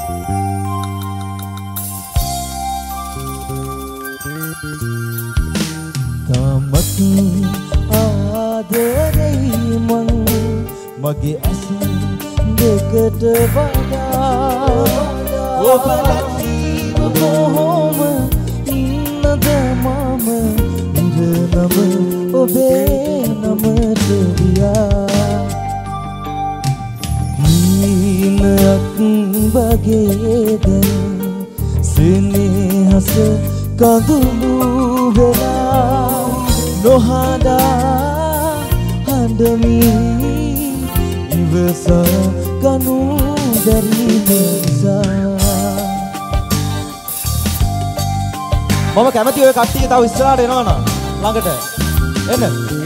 තාමත් ආදරෙයි මං මගේ ඇස් දෙකට වඩා ඔබ නැතිව කොහොම ඉන්නද මම ඉරනම ඔබේ නමට ගියා හිණක් වගේ දැන් සෙනෙහස කඳුළු වෙලා නොහඬා හඬමි ඉවසා ගනු බැරි නිසා මම කැමති ඔය කට්ටිය තව ඉස්සරහට එනවනම් ළඟට එන්න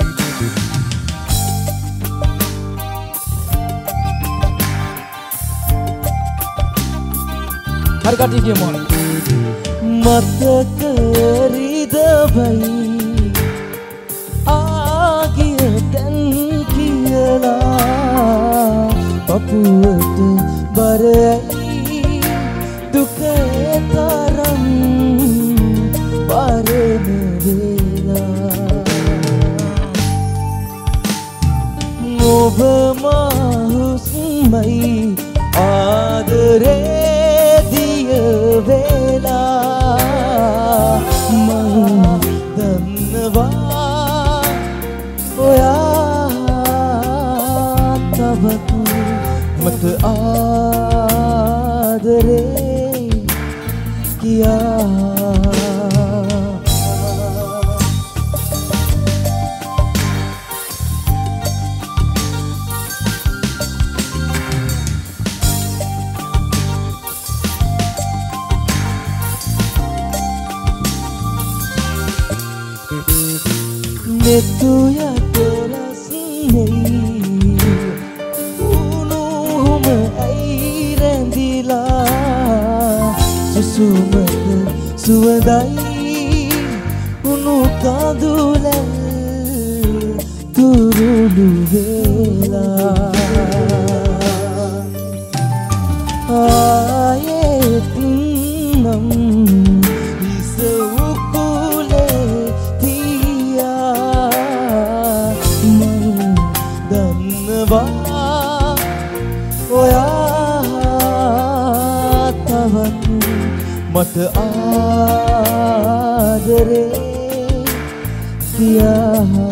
හරි කට්ටිය කියමු මතක රිදවයි ආගිය තැන් කියලා පපුවට බරයි දුකේ තරම් පරම වේලා ඔබ මහුස්මයි ආදරේ දිය වේලා මං දන්නවා ඔයා තවත් මට ආදරේ කියා netu ya terasnei unuhum airendila susumad suwadai unu kadulal turulu vela ayetunam ඔයා තවත් මට ආදරේ කියා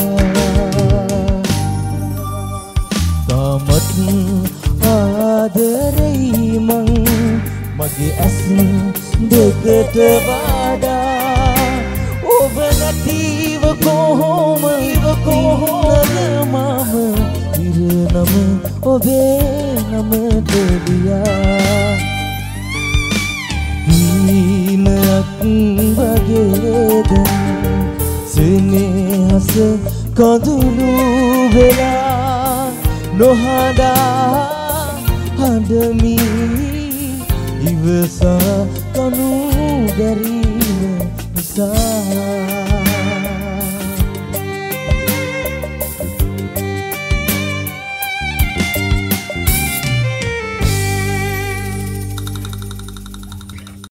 තාමත් ආදරෙයි මං මගේ ඇස් දෙකට වඩා ඔබ නැතිව කොහොම ඉන්නද මම ඉරනම ඔබේ නමට ගියා හිණක් වගේ දැන් සෙනෙහස කඳුළු වෙලා නොහඬා හඬමි ඉවසා කනු බැරි නිසා